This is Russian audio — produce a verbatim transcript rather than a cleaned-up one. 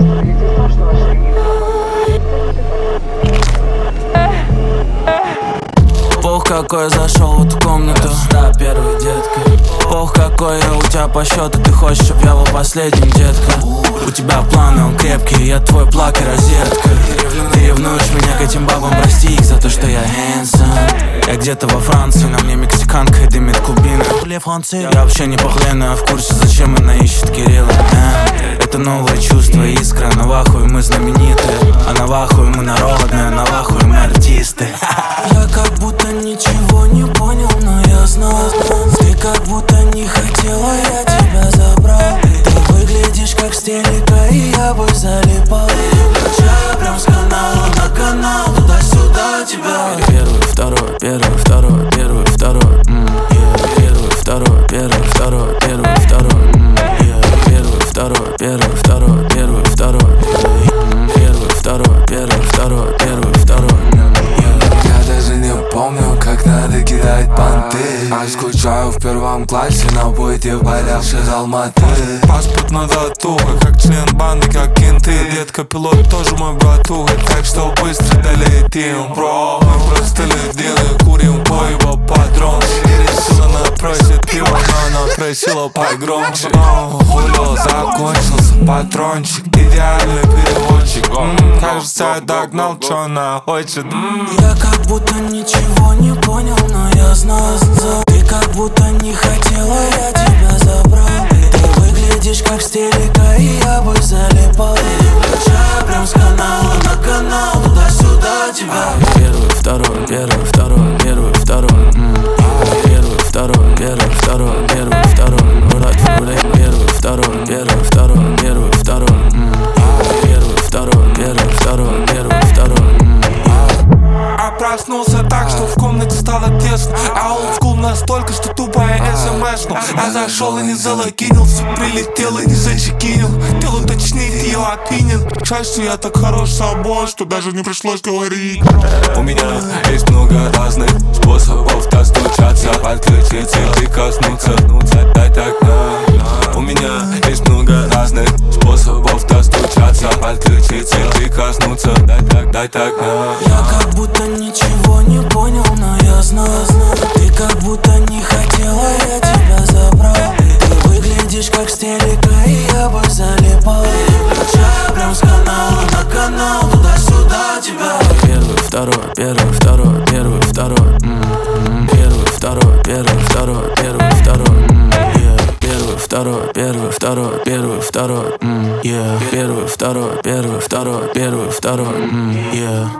Пох, какой я зашел в эту комнату, да, первый, детка. Пох, какой я у тебя по счету, ты хочешь, чтоб я был последним, детка. У тебя планы, он крепкий, я твой плак и розетка. Ты ревнуешь меня к этим бабам, прости их за то, что я handsome. Я где-то во Франции, на мне мексиканка и дымит клубина. Я вообще не похлену, я в курсе, зачем она ищет Кирилла. Это новое чувство, искра, на вахуй мы знаменитые. А на вахуй мы народные, на вахуй мы артисты. Я как будто ничего не понял, но я знал. Ты как будто не хотела, я тебя забрал. Ты выглядишь как с телека, и я бы залипал. Качаю прям с канала на канал, туда-сюда тебя. Первый, второй, первый, второй, первый, второй, м, yeah. Первый, второй, первый, второй, первый, второй, м, yeah. Первый, второй, первый, второй, первый, второй, yeah. Первый, второй, первый, второй, первый, второй, yeah. Я даже не помню, как надо кидать понты. А скучаю в первом классе на бойте в полях из Алматы. Паспорт на татуха, как член банды, как кенты. Детка пилот тоже мой братуха, так что быстро долетим, бро. Мы просто ледины, курим по его патрон. Не решила, она просит пиво, но она просила погромче. Хулио закончился патрончик, идеальный переводчик. М-м, кажется, я догнал, что она хочет. М-м. Я как будто ничего не понял, но я знал. Ты как будто не хотела, я тебя забрал. Ты выглядишь как с телека, и я бы залипал. Качаю прям с канала на канал, туда-сюда тебя. Первый, второй, первый, второй, первый, второй, м, yeah. Первый, второй, первый, второй, первый, второй. Урат, урат, первый, второй, первый, второй, первый, второй, м, yeah. Первый, второй, первый, второй, первый, второй, м, yeah. А проснулся так, что в комнате стало тесно. А олдскул настолько, что тупая смс-ну. А зашел и не залогинился, прилетел и не зачекинил. Хотел уточнить ее опинин. Жаль, что я так хорош собой, что даже не пришлось говорить. У меня есть много разных способов достучаться, подключиться и прикоснуться. Дай так на. У меня есть много разных способов достучаться, подключиться и прикоснуться. Дай так, дай так на. Я как будто ничего не понял, но я знал. Ты как будто не хотела, я тебя забрал. Ты выглядишь как с телека, и я бы залипал. Качаю прям с канала на канал, туда-сюда тебя. Первый, второй, первый, второй, первый, второй, м, м, Первый, второй, первый, второй, первый, второй, м, yeah. Первый, второй, первый, второй, первый, второй, м, yeah. Первый, второй, первый, второй, первый, второй, м, yeah.